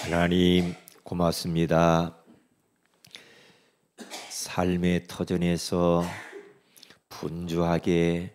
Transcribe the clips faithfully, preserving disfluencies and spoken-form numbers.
하나님 고맙습니다. 삶의 터전에서 분주하게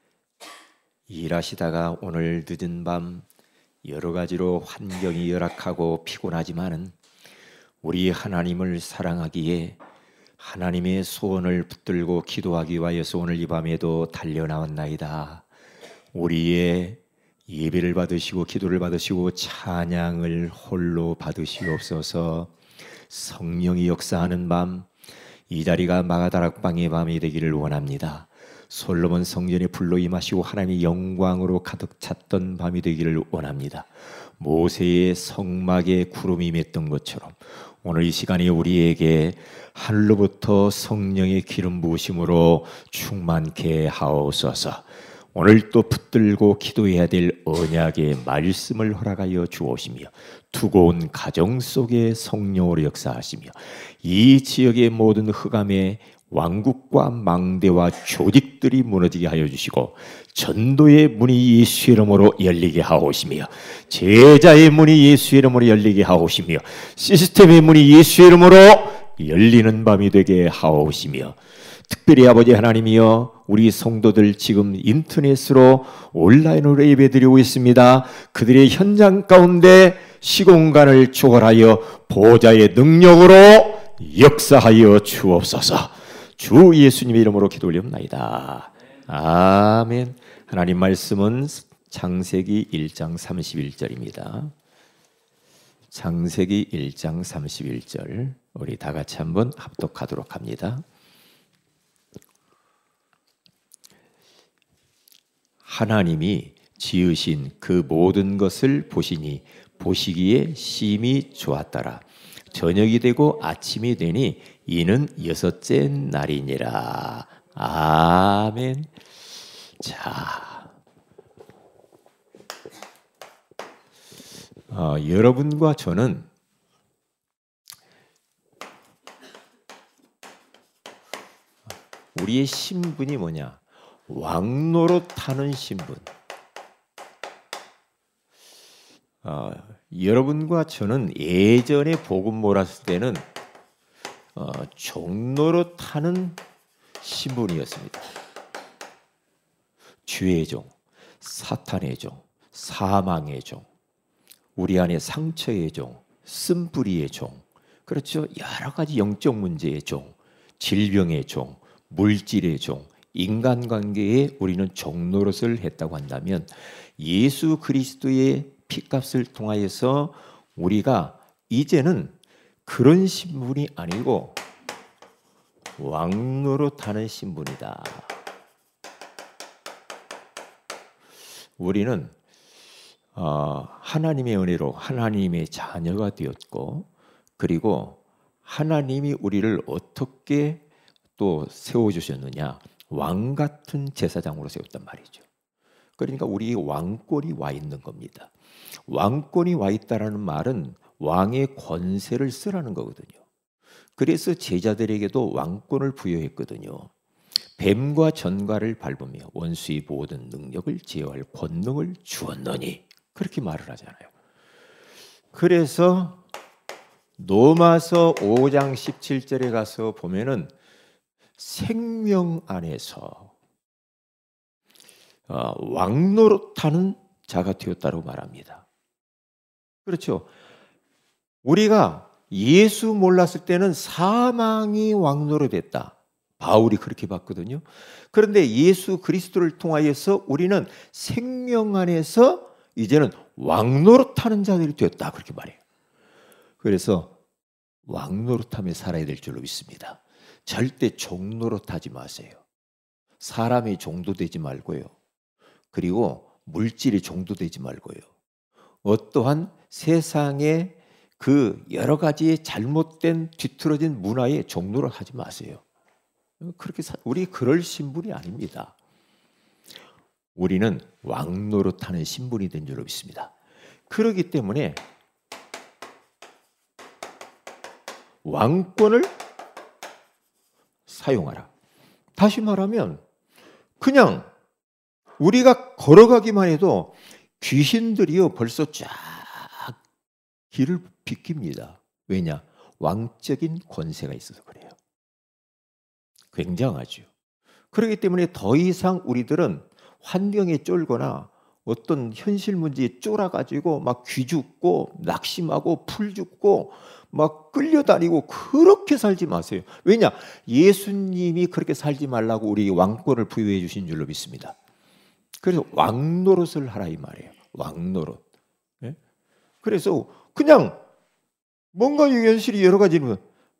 일하시다가 오늘 늦은 밤 여러 가지로 환경이 열악하고 피곤하지만은 우리 하나님을 사랑하기에 하나님의 소원을 붙들고 기도하기 위하여서 오늘 이 밤에도 달려나왔나이다. 우리의 예배를 받으시고 기도를 받으시고 찬양을 홀로 받으시옵소서. 성령이 역사하는 밤, 이 자리가 마가다락방의 밤이 되기를 원합니다. 솔로몬 성전에 불로 임하시고 하나님의 영광으로 가득 찼던 밤이 되기를 원합니다. 모세의 성막에 구름이 맺던 것처럼 오늘 이 시간에 우리에게 하늘로부터 성령의 기름 부으심으로 충만케 하옵소서. 오늘 또 붙들고 기도해야 될 언약의 말씀을 허락하여 주옵시며 두고온 가정 속에 성령으로 역사하시며 이 지역의 모든 흑암의 왕국과 망대와 조직들이 무너지게 하여 주시고 전도의 문이 예수의 이름으로 열리게 하옵시며 제자의 문이 예수의 이름으로 열리게 하옵시며 시스템의 문이 예수의 이름으로 열리는 밤이 되게 하옵시며 특별히 아버지 하나님이여 우리 성도들 지금 인터넷으로 온라인으로 예배드리고 있습니다. 그들의 현장 가운데 시공간을 초월하여 보좌의 능력으로 역사하여 주옵소서. 주 예수님의 이름으로 기도 올리옵나이다. 아멘. 하나님 말씀은 창세기 일 장 삼십일 절입니다. 창세기 일 장 삼십일 절 우리 다 같이 한번 합독하도록 합니다. 하나님이 지으신 그 모든 것을 보시니 보시기에 심히 좋았더라. 저녁이 되고 아침이 되니 이는 여섯째 날이니라. 아멘. 자, 어, 여러분과 저는 우리의 신분이 뭐냐? 왕노릇하는 신분. 어, 여러분과 저는 예전에 복음 몰았을 때는 어, 종노릇하는 신분이었습니다. 죄의 종, 사탄의 종, 사망의 종, 우리 안에 상처의 종, 쓴뿌리의 종, 그렇죠? 여러 가지 영적 문제의 종, 질병의 종, 물질의 종, 인간관계에 우리는 종노릇을 했다고 한다면 예수 그리스도의 피값을 통하여서 우리가 이제는 그런 신분이 아니고 왕노릇하는 신분이다. 우리는 어, 하나님의 은혜로 하나님의 자녀가 되었고 그리고 하나님이 우리를 어떻게 또 세워주셨느냐? 왕 같은 제사장으로 세웠단 말이죠. 그러니까 우리 왕권이 와 있는 겁니다. 왕권이 와 있다라는 말은 왕의 권세를 쓰라는 거거든요. 그래서 제자들에게도 왕권을 부여했거든요. 뱀과 전갈을 밟으며 원수의 모든 능력을 제어할 권능을 주었느니 그렇게 말을 하잖아요. 그래서 로마서 오 장 십칠 절에 가서 보면은 생명 안에서 어, 왕노릇하는 자가 되었다고 말합니다. 그렇죠. 우리가 예수 몰랐을 때는 사망이 왕노릇했다. 바울이 그렇게 봤거든요. 그런데 예수 그리스도를 통하여서 우리는 생명 안에서 이제는 왕노릇하는 자들이 되었다. 그렇게 말해요. 그래서 왕노릇하며 살아야 될 줄로 믿습니다. 절대 종노릇하지 마세요. 사람의 종도 되지 말고요. 그리고 물질의 종도 되지 말고요. 어떠한 세상의 그 여러 가지의 잘못된 뒤틀어진 문화에 종노릇하지 마세요. 그렇게 사, 우리 그럴 신분이 아닙니다. 우리는 왕노릇하는 신분이 된 줄로 믿습니다. 그렇기 때문에 왕권을 사용하라. 다시 말하면 그냥 우리가 걸어가기만 해도 귀신들이요 벌써 쫙 길을 비킵니다. 왜냐? 왕적인 권세가 있어서 그래요. 굉장하죠. 그렇기 때문에 더 이상 우리들은 환경에 쫄거나 어떤 현실 문제에 쫄아가지고 막 귀죽고 낙심하고 풀죽고 막 끌려다니고 그렇게 살지 마세요. 왜냐? 예수님이 그렇게 살지 말라고 우리 왕권을 부여해 주신 줄로 믿습니다. 그래서 왕노릇을 하라 이 말이에요. 왕노릇. 네? 그래서 그냥 뭔가 이 현실이 여러 가지는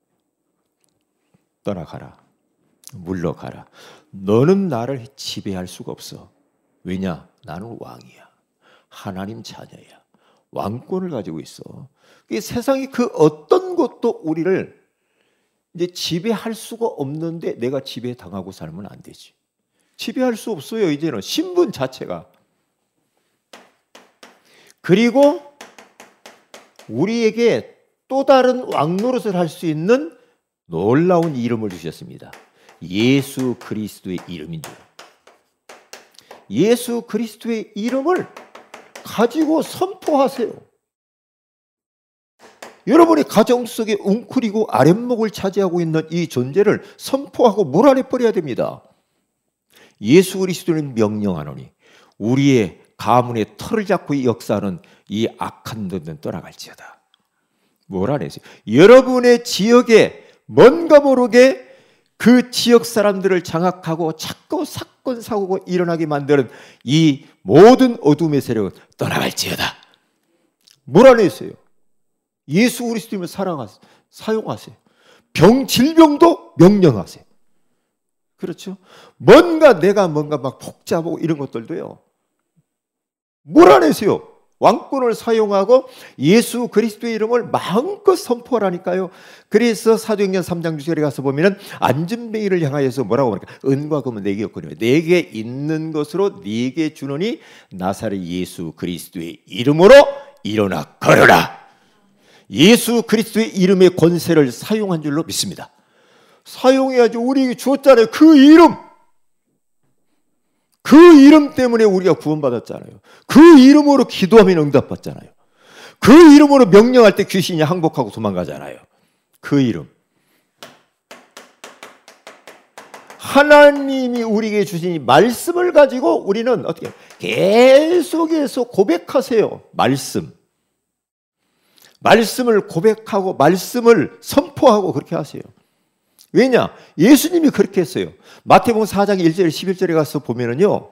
떠나가라. 물러가라. 너는 나를 지배할 수가 없어. 왜냐? 나는 왕이야. 하나님 자녀야. 왕권을 가지고 있어. 세상이 그 어떤 것도 우리를 이제 지배할 수가 없는데 내가 지배당하고 살면 안 되지. 지배할 수 없어요. 이제는 신분 자체가. 그리고 우리에게 또 다른 왕노릇을 할 수 있는 놀라운 이름을 주셨습니다. 예수 그리스도의 이름인 줄. 예수 그리스도의 이름을 가지고 선포하세요. 여러분의 가정 속에 웅크리고 아랫목을 차지하고 있는 이 존재를 선포하고 몰아내 버려야 됩니다. 예수 그리스도는 명령하노니 우리의 가문의 털을 잡고 역사하는 이 악한 놈은 떠나갈지어다. 몰아내세요. 여러분의 지역에 뭔가 모르게 그 지역 사람들을 장악하고 자꾸 사건 사고가 일어나게 만드는 이 모든 어둠의 세력은 떠나갈지어다. 몰아내세요. 예수 그리스도님을 사랑하세요. 사용하세요. 병, 질병도 명령하세요. 그렇죠? 뭔가 내가 뭔가 막 복잡하고 이런 것들도요. 몰아내세요. 왕권을 사용하고 예수 그리스도의 이름을 마음껏 선포하라니까요. 그래서 사도행전 삼 장 구 절에 가서 보면은 안전뱅이를 향하여서 뭐라고 말할까? 은과 금은 내게 없거니와 내게 있는 것으로 네게 주노니 나사렛 예수 그리스도의 이름으로 일어나 걸어라. 예수 그리스도의 이름의 권세를 사용한 줄로 믿습니다. 사용해야지. 우리에게 주었잖아요. 그 이름. 그 이름 때문에 우리가 구원받았잖아요. 그 이름으로 기도하면 응답받잖아요. 그 이름으로 명령할 때 귀신이 항복하고 도망가잖아요. 그 이름. 하나님이 우리에게 주신 이 말씀을 가지고 우리는 어떻게 계속해서 고백하세요. 말씀. 말씀을 고백하고 말씀을 선포하고 그렇게 하세요. 왜냐? 예수님이 그렇게 했어요. 마태복음 사 장 일 절 십일 절에 가서 보면은요.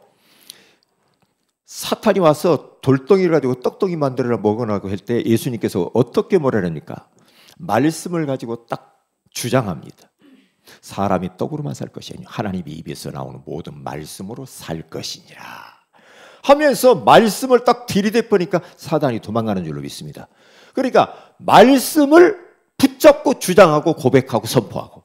사탄이 와서 돌덩이를 가지고 떡덩이 만들어라 먹으라고 할 때 예수님께서 어떻게 뭐라 합니까? 말씀을 가지고 딱 주장합니다. 사람이 떡으로만 살 것이 아니라 하나님의 입에서 나오는 모든 말씀으로 살 것이니라 하면서 말씀을 딱 들이대 보니까 사단이 도망가는 줄로 믿습니다. 그러니까 말씀을 붙잡고 주장하고 고백하고 선포하고.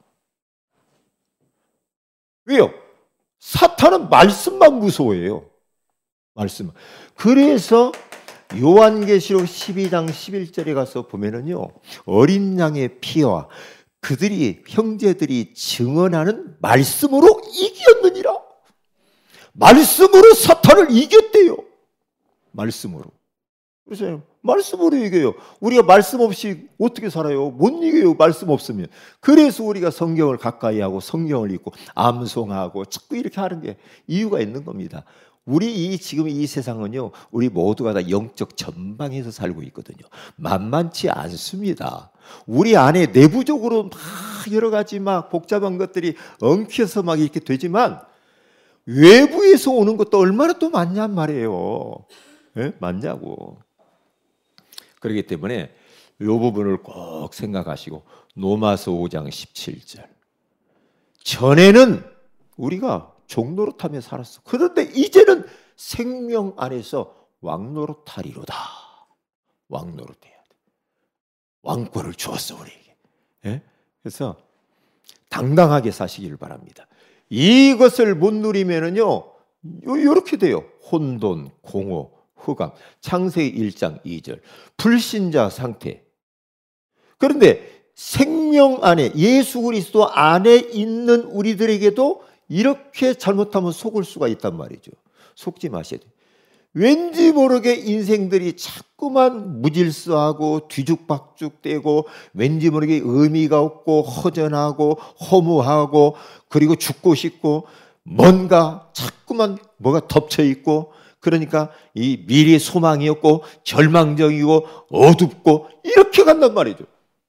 왜요? 사탄은 말씀만 무서워해요. 말씀. 그래서 요한계시록 십이 장 십일 절에 가서 보면은요, 어린 양의 피와 그들이 형제들이 증언하는 말씀으로 이겼느니라. 말씀으로 사탄을 이겼대요. 말씀으로. 그래서 말씀으로 이겨요. 우리가 말씀 없이 어떻게 살아요? 못 이겨요. 말씀 없으면. 그래서 우리가 성경을 가까이 하고 성경을 읽고 암송하고 자꾸 이렇게 하는 게 이유가 있는 겁니다. 우리 이 지금 이 세상은요, 우리 모두가 다 영적 전방에서 살고 있거든요. 만만치 않습니다. 우리 안에 내부적으로 막 여러 가지 막 복잡한 것들이 엉켜서 막 이렇게 되지만 외부에서 오는 것도 얼마나 또 많냔 말이에요. 네? 많냐고. 그렇기 때문에 이 부분을 꼭 생각하시고 로마서 오 장 십칠 절. 전에는 우리가 종노릇하며 살았어. 그런데 이제는 생명 안에서 왕노릇하리로다. 왕노릇해야 돼. 왕권을 주었어 우리에게. 예? 그래서 당당하게 사시기를 바랍니다. 이것을 못 누리면은요, 이렇게 돼요. 혼돈, 공허, 흑암. 창세기 일 장 이 절. 불신자 상태. 그런데 생명 안에 예수 그리스도 안에 있는 우리들에게도 이렇게 잘못하면 속을 수가 있단 말이죠. 속지 마셔야 돼요. 왠지 모르게 인생들이 자꾸만 무질서하고 뒤죽박죽되고 왠지 모르게 의미가 없고 허전하고 허무하고 그리고 죽고 싶고 뭔가 자꾸만 뭐가 덮쳐 있고 그러니까 이 미래 소망이 없고 절망적이고 어둡고 이렇게 간단 말이죠.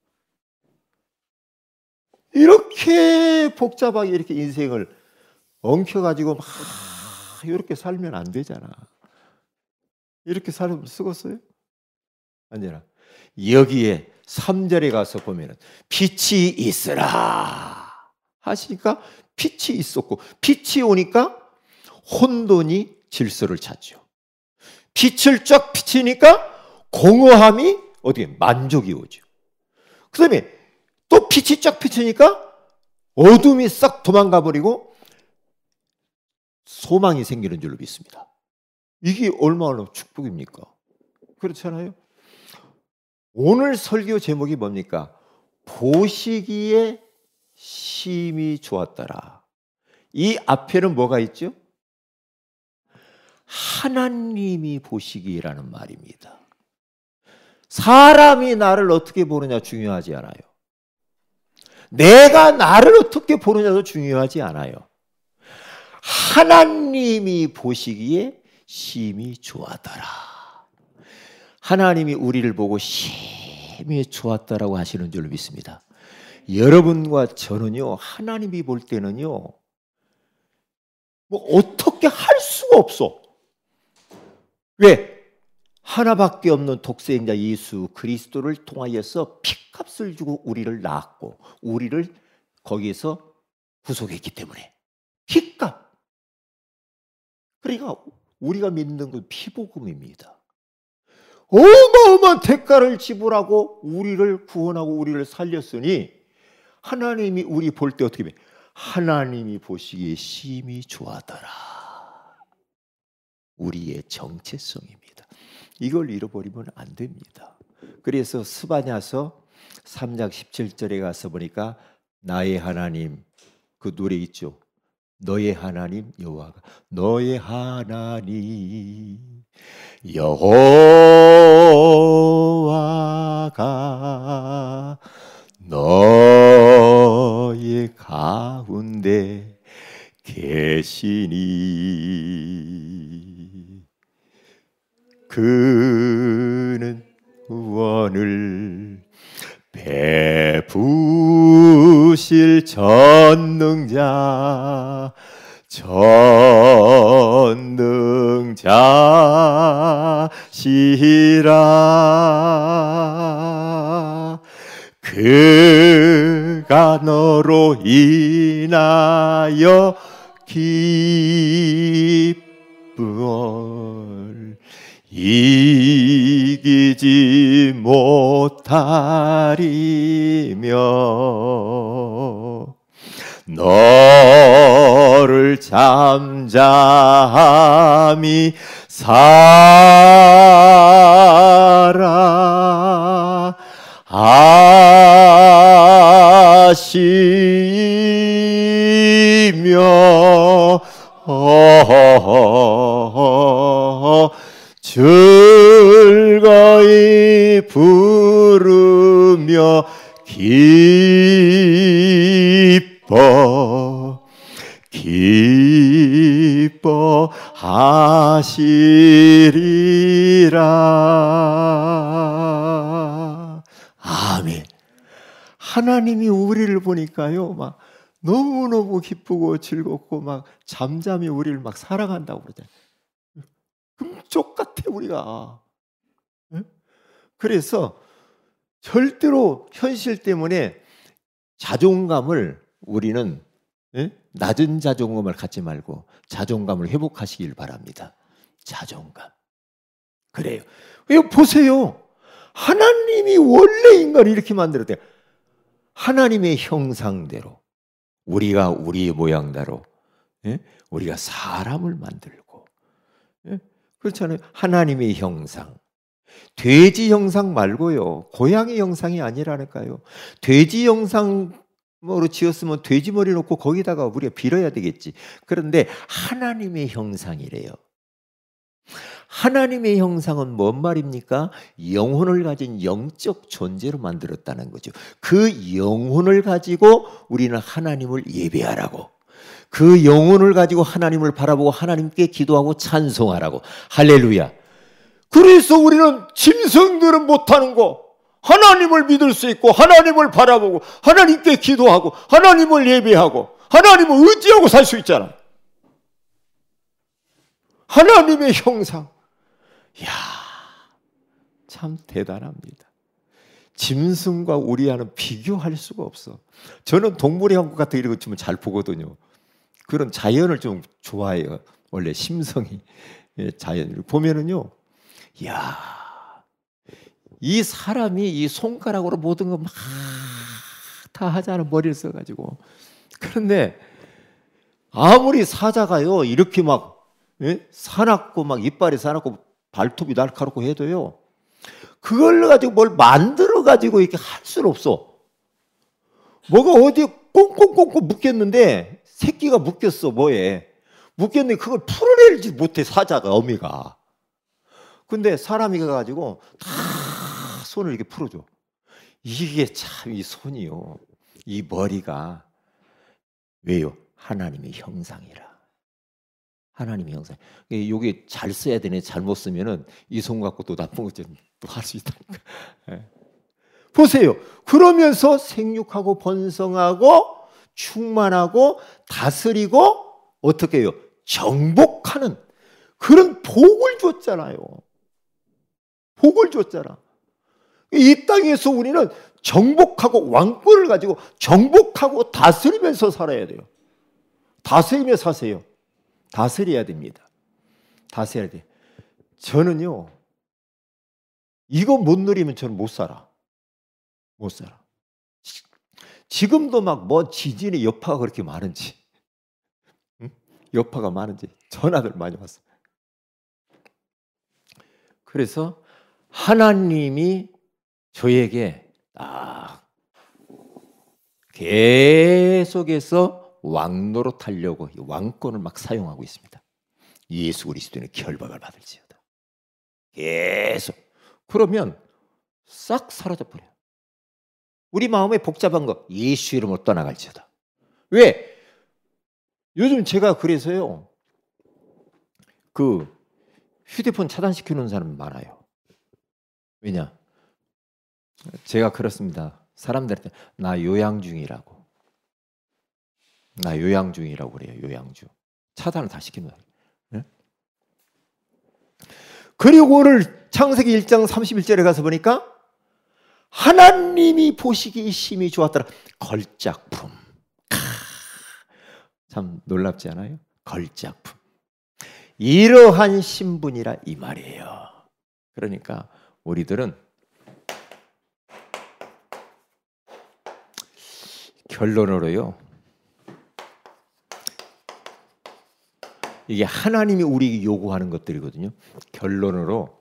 이렇게 복잡하게 이렇게 인생을 엉켜가지고 막 이렇게 살면 안 되잖아. 이렇게 살면 쓰겠어요? 아니라 여기에 삼 절에 가서 보면은 빛이 있으라 하시니까 빛이 있었고 빛이 오니까 혼돈이 질서를 찾죠. 빛을 쫙 비치니까 공허함이 어떻게 만족이 오죠. 그 다음에 또 빛이 쫙 비치니까 어둠이 싹 도망가 버리고 소망이 생기는 줄로 믿습니다. 이게 얼마나 축복입니까? 그렇잖아요. 오늘 설교 제목이 뭡니까? 보시기에 심히 좋았더라. 이 앞에는 뭐가 있죠? 하나님이 보시기라는 말입니다. 사람이 나를 어떻게 보느냐 중요하지 않아요. 내가 나를 어떻게 보느냐도 중요하지 않아요. 하나님이 보시기에 심히 좋았더라. 하나님이 우리를 보고 심히 좋았다라고 하시는 줄 믿습니다. 여러분과 저는요, 하나님이 볼 때는요, 뭐 어떻게 할 수가 없어. 왜? 하나밖에 없는 독생자 예수 그리스도를 통하여서 피값을 주고 우리를 낳았고 우리를 거기에서 구속했기 때문에 피값. 그러니까 우리가 믿는 건 피복음입니다. 어마어마한 대가를 지불하고 우리를 구원하고 우리를 살렸으니 하나님이 우리 볼 때 어떻게 해? 하나님이 보시기에 심히 좋아하더라. 우리의 정체성입니다. 이걸 잃어버리면 안 됩니다. 그래서 스바냐서 삼 장 십칠 절에 가서 보니까 나의 하나님 그 노래 있죠. 너의 하나님 여호와가 너의 하나님 여호와가 너의 가운데 계시니 그는 구원을 베푸실 전능자 전능자시라. 그가 너로 인하여 기쁨을 이기지 못하리며 너를 잠잠히 살아 하시며 즐거이 부르며 기뻐 기뻐 하시리라. 아멘. 하나님이 우리를 보니까요, 막 너무너무 기쁘고 즐겁고 막 잠잠히 우리를 막 사랑한다고 그러잖아요. 금쪽 같아 우리가. 그래서 절대로 현실 때문에 자존감을 우리는 낮은 자존감을 갖지 말고 자존감을 회복하시길 바랍니다. 자존감. 그래요. 이거 보세요. 하나님이 원래 인간을 이렇게 만들었대요. 하나님의 형상대로 우리가 우리의 모양대로 우리가 사람을 만들고 그렇잖아요. 하나님의 형상. 돼지 형상 말고요. 고양이 형상이 아니라니까요. 돼지 형상으로 지었으면 돼지 머리 놓고 거기다가 우리가 빌어야 되겠지. 그런데 하나님의 형상이래요. 하나님의 형상은 뭔 말입니까? 영혼을 가진 영적 존재로 만들었다는 거죠. 그 영혼을 가지고 우리는 하나님을 예배하라고, 그 영혼을 가지고 하나님을 바라보고 하나님께 기도하고 찬송하라고. 할렐루야. 그래서 우리는 짐승들은 못하는 거, 하나님을 믿을 수 있고 하나님을 바라보고 하나님께 기도하고 하나님을 예배하고 하나님을 의지하고 살 수 있잖아. 하나님의 형상. 이야, 참 대단합니다. 짐승과 우리와는 비교할 수가 없어. 저는 동물의 왕국 같은 이런 거 좀 잘 보거든요. 그런 자연을 좀 좋아해요. 원래 심성이 자연을 보면은요, 이야, 이 사람이 이 손가락으로 모든 거 막 다 하잖아, 머리를 써가지고. 그런데 아무리 사자가요 이렇게 막 예? 사납고 막 이빨이 사납고 발톱이 날카롭고 해도요, 그걸 가지고 뭘 만들어 가지고 이렇게 할 수는 없어. 뭐가 어디에 꽁꽁꽁꽁 묶였는데, 새끼가 묶였어, 뭐에 묶였는데 그걸 풀어내지 못해, 사자가, 어미가. 근데 사람이 가가지고 다 손을 이렇게 풀어줘. 이게 참, 이 손이요, 이 머리가 왜요? 하나님의 형상이라. 하나님의 형상. 이게 잘 써야 되네. 잘못 쓰면은 이 손 갖고 또 나쁜 것 좀 또 할 수 있다니까. 네. 보세요. 그러면서 생육하고 번성하고 충만하고 다스리고 어떻게 해요? 정복하는 그런 복을 줬잖아요. 복을 줬잖아. 이 땅에서 우리는 정복하고 왕권을 가지고 정복하고 다스리면서 살아야 돼요. 다스리며 사세요. 다스려야 됩니다. 다스려야 돼. 저는요, 이거 못 누리면 저는 못 살아. 못 살아. 지금도 막 뭐 지진의 여파가 그렇게 많은지, 응? 여파가 많은지 전화들 많이 왔어요. 그래서 하나님이 저에게 딱 계속해서 왕노릇 하려고 왕권을 막 사용하고 있습니다. 예수 그리스도는 결박을 받을지어다. 계속. 그러면 싹 사라져버려요. 우리 마음에 복잡한 거 예수 이름으로 떠나갈지어다. 왜? 요즘 제가 그래서요, 그 휴대폰 차단시켜놓은 사람 많아요. 왜냐? 제가 그렇습니다. 사람들한테 나 요양 중이라고. 나 요양 중이라고 그래요. 요양 중. 차단을 다 시키는 거예요. 네? 그리고 오늘 창세기 일 장 삼십일 절에 가서 보니까 하나님이 보시기에 심히 좋았더라. 걸작품. 참 놀랍지 않아요? 걸작품. 이러한 신분이라 이 말이에요. 그러니까 우리들은 결론으로요, 이게 하나님이 우리에게 요구하는 것들이거든요. 결론으로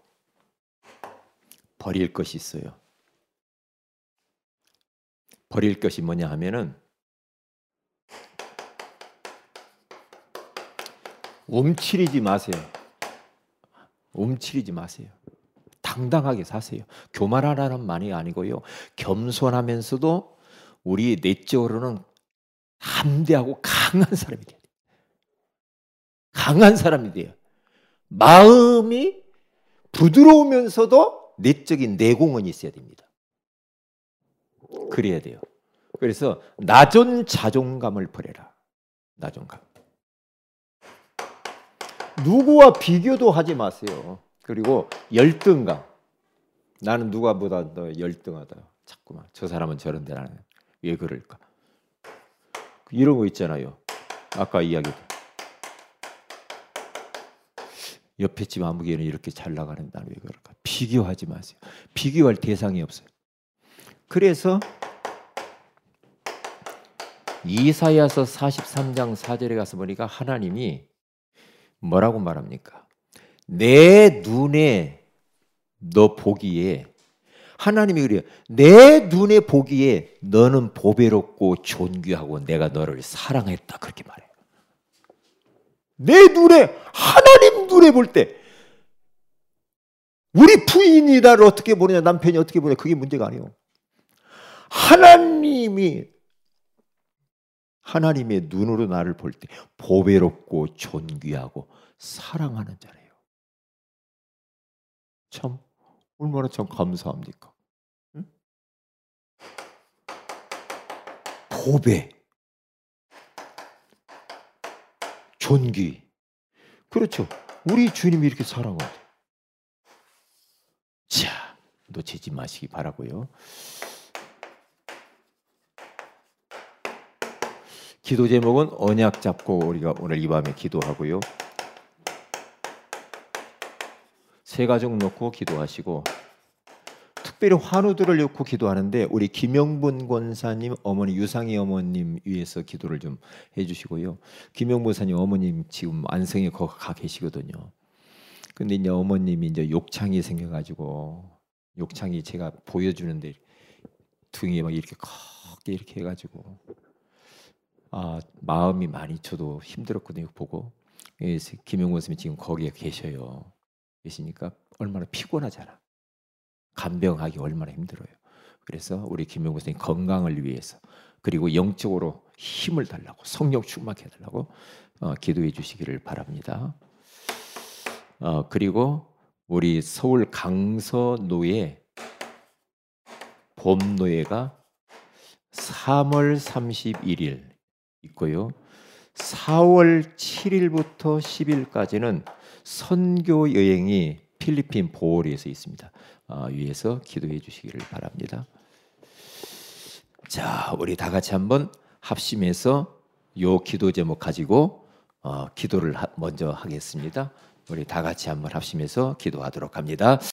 버릴 것이 있어요. 버릴 것이 뭐냐 하면은 움츠리지 마세요. 움츠리지 마세요. 당당하게 사세요. 교만하라는 말이 아니고요, 겸손하면서도 우리 내적으로는 담대하고 강한 사람이 돼요. 강한 사람이 돼요. 마음이 부드러우면서도 내적인 내공은 있어야 됩니다. 그래야 돼요. 그래서 낮은 자존감을 버려라. 낮은감. 누구와 비교도 하지 마세요. 그리고 열등감. 나는 누가보다 더 열등하다. 자꾸만 저 사람은 저런데 나는 왜 그럴까? 이런 거 있잖아요. 아까 이야기. 옆에 집 아무개는 이렇게 잘 나가는 나는 왜 그럴까? 비교하지 마세요. 비교할 대상이 없어요. 그래서 이사야서 사십삼 장 사 절에 가서 보니까 하나님이 뭐라고 말합니까? 내 눈에 너 보기에, 하나님이 그래요. 내 눈에 보기에 너는 보배롭고 존귀하고 내가 너를 사랑했다. 그렇게 말해요. 내 눈에, 하나님 눈에 볼 때 우리 부인이 나를 어떻게 보느냐, 남편이 어떻게 보느냐, 그게 문제가 아니에요. 하나님이 하나님의 눈으로 나를 볼 때 보배롭고 존귀하고 사랑하는 자래요. 참 얼마나 참 감사합니까? 응? 보배, 존귀. 그렇죠. 우리 주님이 이렇게 사랑하는데. 자, 놓치지 마시기 바라고요. 기도 제목은 언약 잡고 우리가 오늘 이 밤에 기도하고요. 세 가족 놓고 기도하시고, 특별히 환우들을 놓고 기도하는데 우리 김영분 권사님 어머니, 유상희 어머님 위해서 기도를 좀 해주시고요. 김영분 권사님 어머님 지금 안성에 거기 가 계시거든요. 근데 이제 어머님이 이제 욕창이 생겨가지고, 욕창이 제가 보여주는데 등에 막 이렇게 크게 이렇게 해가지고, 아, 마음이 많이 저도 힘들었거든요. 보고. 김영권 선생님이 지금 거기에 계셔요. 계시니까 얼마나 피곤하잖아. 간병하기 얼마나 힘들어요. 그래서 우리 김영권 선생님 건강을 위해서, 그리고 영적으로 힘을 달라고, 성령 충만케 해달라고 어, 기도해 주시기를 바랍니다. 어, 그리고 우리 서울 강서노예 봄노예가 삼월 삼십일일 있고요. 사월 칠일부터 십일까지는 선교 여행이 필리핀 보홀에서 있습니다. 어, 위에서 기도해 주시기를 바랍니다. 자, 우리 다 같이 한번 합심해서 요 기도 제목 가지고 어, 기도를 하, 먼저 하겠습니다. 우리 다 같이 한번 합심해서 기도하도록 합니다.